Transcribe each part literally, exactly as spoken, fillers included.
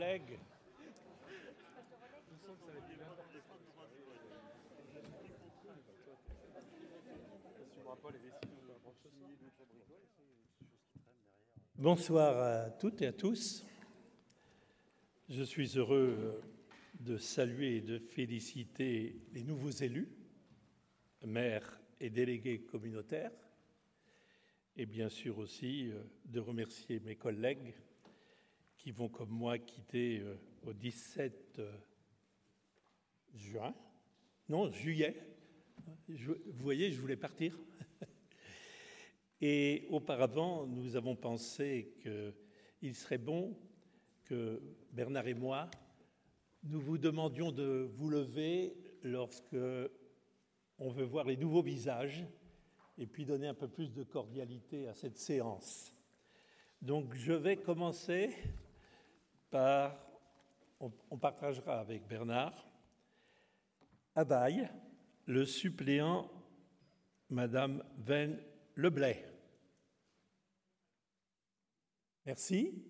collègues. Bonsoir à toutes et à tous. Je suis heureux de saluer et de féliciter les nouveaux élus, maires et délégués communautaires, et bien sûr aussi de remercier mes collègues qui vont comme moi quitter au dix-sept juin, non, juillet. Je, vous voyez, je voulais partir. Et auparavant, nous avons pensé qu'il serait bon que Bernard et moi, nous vous demandions de vous lever lorsque on veut voir les nouveaux visages et puis donner un peu plus de cordialité à cette séance. Donc, je vais commencer par, on, on partagera avec Bernard, Abaye, le suppléant Madame Ven Leblay. Merci.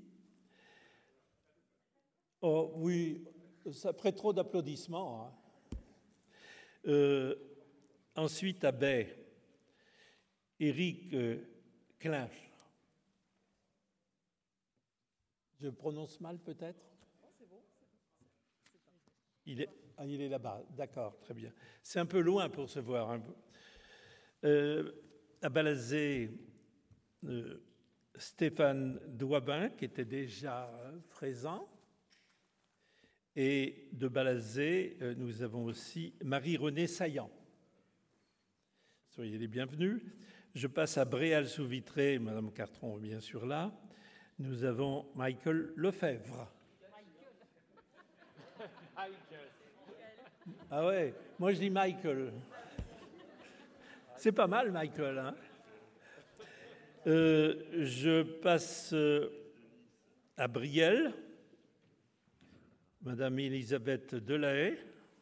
Oh oui, ça ferait trop d'applaudissements. Hein. Euh, ensuite, à Baie, Éric euh, Clinch. Je prononce mal peut-être ? Non, c'est bon. Il est, ah, il est là-bas, d'accord, très bien. C'est un peu loin pour se voir. Hein. Euh, à Balazé, euh, Stéphane Douabin, qui était déjà présent. Et de Balazé, euh, nous avons aussi Marie-Renée Saillant. Soyez les bienvenus. Je passe à Bréal-sous-Vitré, Madame Cartron est bien sûr là. Nous avons Michael Lefebvre. Michael. Ah ouais, moi je dis Michael. C'est pas mal, Michael. Hein euh, je passe à Brielle. Madame Elisabeth Delahaye.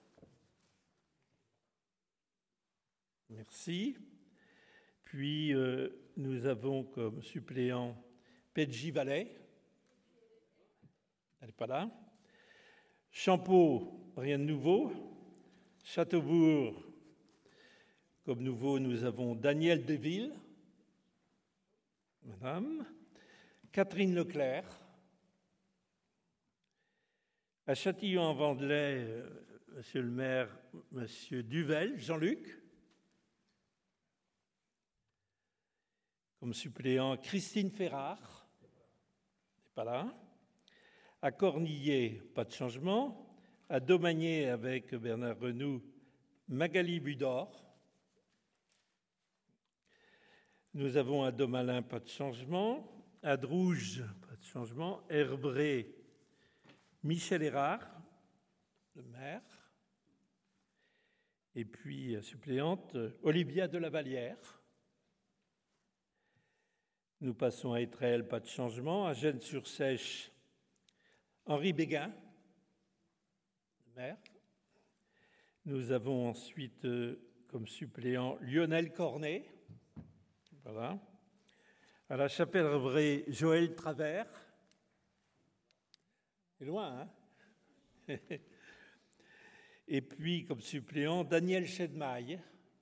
Merci. Puis, euh, nous avons comme suppléant Pedji Vallet. Elle n'est pas là. Champeau, rien de nouveau. Châteaubourg, comme nouveau, nous avons Daniel Deville. Madame. Catherine Leclerc. À Châtillon-en-Vendelay, euh, Monsieur le maire, Monsieur Duvel, Jean-Luc. Comme suppléant, Christine Ferrard, n'est pas là. À Cornillé, pas de changement. À Domagné, avec Bernard Renoux, Magali Budor. Nous avons à Domalin, pas de changement. À Drouge, pas de changement. Herbré, Michel Hérard, le maire. Et puis, suppléante, Olivia Delavallière. Nous passons à Étrelles, pas de changement. À Gênes-sur-Seiche, Henri Béguin, le maire. Nous avons ensuite euh, comme suppléant Lionel Cornet. Voilà. À la Chapelle-Revray, Joël Travers. C'est loin, hein? Et puis, comme suppléant, Daniel Chedmaille.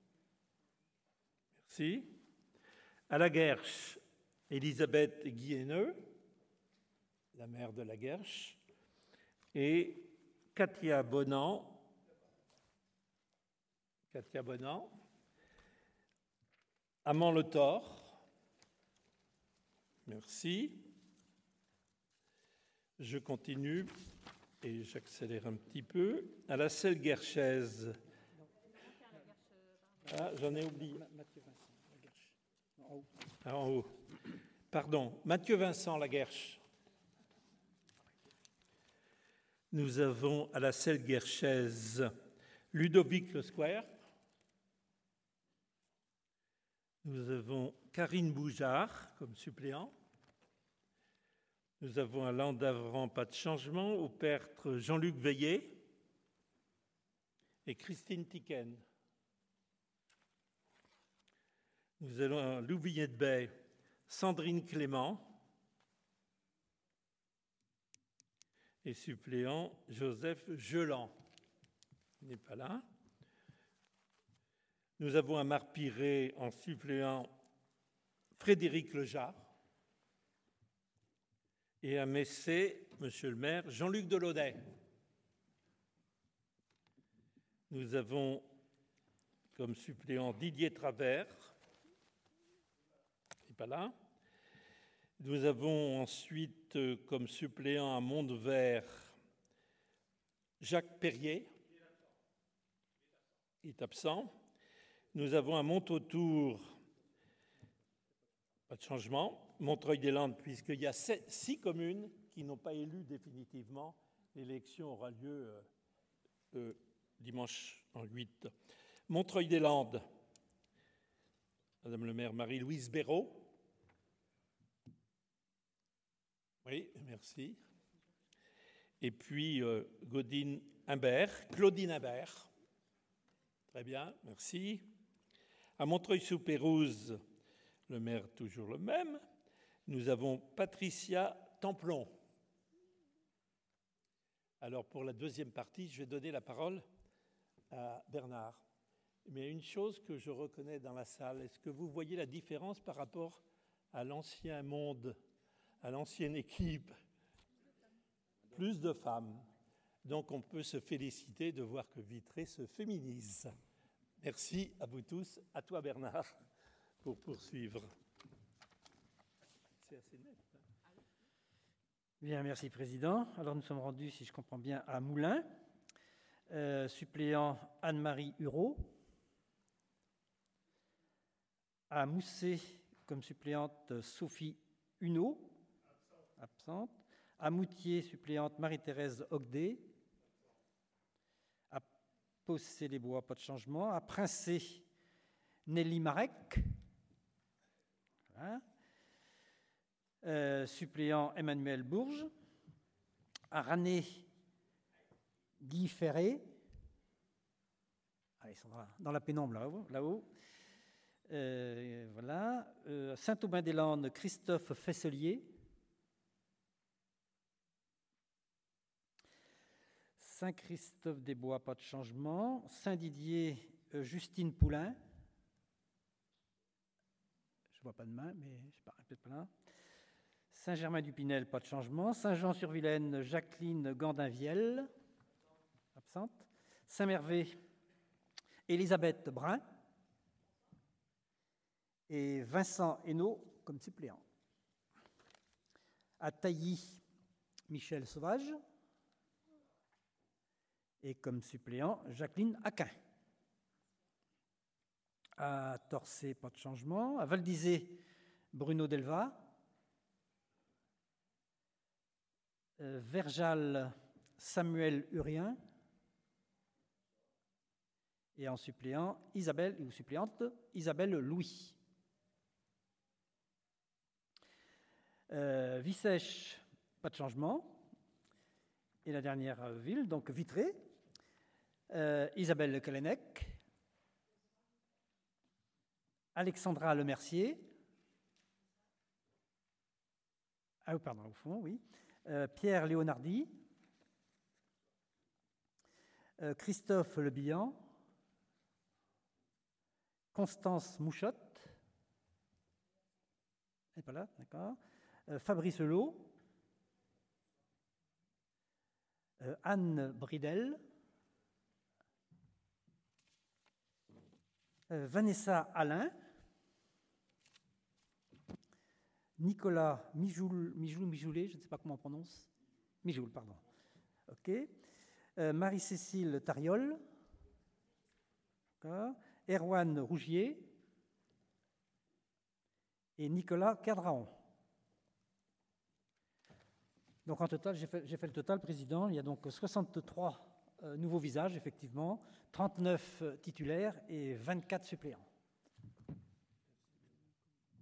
Merci. À la Guerche, Elisabeth Guilleneux, la maire de la Guerche, et Katia Bonan. Katia Bonan. Amand Le Thor. Merci. Je continue et j'accélère un petit peu. À la Selle Guerchaise. Ah, j'en ai oublié. Mathieu Vincent, la Guerche. En haut. Ah, en haut. Pardon, Mathieu Vincent, la Guerche. Nous avons à la Selle Guerchaise Ludovic Le Square. Nous avons Karine Boujard comme suppléant. Nous avons à Landavran, pas de changement. Au Pertre, Jean-Luc Veillet et Christine Tiquen. Nous allons à Louviers-de-Baie, Sandrine Clément. Et suppléant, Joseph Geland. Il n'est pas là. Nous avons à Marpiré en suppléant Frédéric Lejard. Et à Messé, monsieur le maire, Jean-Luc Delaudet. Nous avons comme suppléant Didier Travers. Il n'est pas là. Nous avons ensuite comme suppléant à Montvert Jacques Perrier. Il est absent. Nous avons à Montautour, pas de changement, Montreuil-des-Landes, puisqu'il y a sept, six communes qui n'ont pas élu définitivement. L'élection aura lieu euh, euh, dimanche en huit. Montreuil-des-Landes, Madame le maire Marie-Louise Béraud. Oui, merci. Et puis euh, Godine Imbert, Claudine Imbert. Très bien, merci. À Montreuil-sous-Pérouse, le maire toujours le même, nous avons Patricia Templon. Alors pour la deuxième partie, je vais donner la parole à Bernard. Mais une chose que je reconnais dans la salle, est-ce que vous voyez la différence par rapport à l'ancien monde, à l'ancienne équipe? Plus de femmes. Donc on peut se féliciter de voir que Vitré se féminise. Merci à vous tous. À toi Bernard, pour poursuivre. C'est assez net. Hein ? Bien, merci Président. Alors nous sommes rendus, si je comprends bien, à Moulins. Euh, suppléant Anne-Marie Hureau. À Moussé, comme suppléante Sophie Huneau. Absente. À Moutier, suppléante Marie-Thérèse Ogdet. À Possé-les-Bois, pas de changement. À Princé, Nelly Marek. Voilà. Euh, suppléant Emmanuel Bourges. À Ranné, Guy Ferré. Ah, ils sont dans la pénombre là-haut. là-haut. Euh, voilà. Euh, Saint-Aubin-des-Landes, Christophe Fesselier. Saint-Christophe-des-Bois, pas de changement. Saint-Didier, euh, Justine Poulain. Je ne vois pas de main, mais je sais pas, peut-être pas là. Saint-Germain-du-Pinel, pas de changement. Saint-Jean-sur-Vilaine, Jacqueline Gandinviel. Absente. Saint-Mervé, Elisabeth Brun. Et Vincent Hainaut comme suppléant. À Tailly, Michel Sauvage. Et comme suppléant, Jacqueline Aquin. À Torcé, pas de changement. À Val-d'Isée, Bruno Delva. Euh, Verjal, Samuel Urien. Et en suppléant, Isabelle, ou suppléante, Isabelle Louis. Euh, Vissèche, pas de changement. Et la dernière ville, donc Vitré, euh, Isabelle Kalenek, Alexandra Lemercier, ah pardon, au fond, oui, euh, Pierre Léonardi, euh, Christophe Le Bihan, Constance Mouchotte, elle n'est pas là, d'accord, euh, Fabrice Lot, euh, Anne Bridel, euh, Vanessa Alain, Nicolas Mijoul, Mijoul, Mijoulet, je ne sais pas comment on prononce, Mijoul, pardon, ok, euh, Marie-Cécile Tariol, d'accord, Erwan Rougier et Nicolas Cadraon. Donc en total, j'ai fait, j'ai fait le total, Président, il y a donc soixante-trois euh, nouveaux visages, effectivement, trente-neuf titulaires et vingt-quatre suppléants.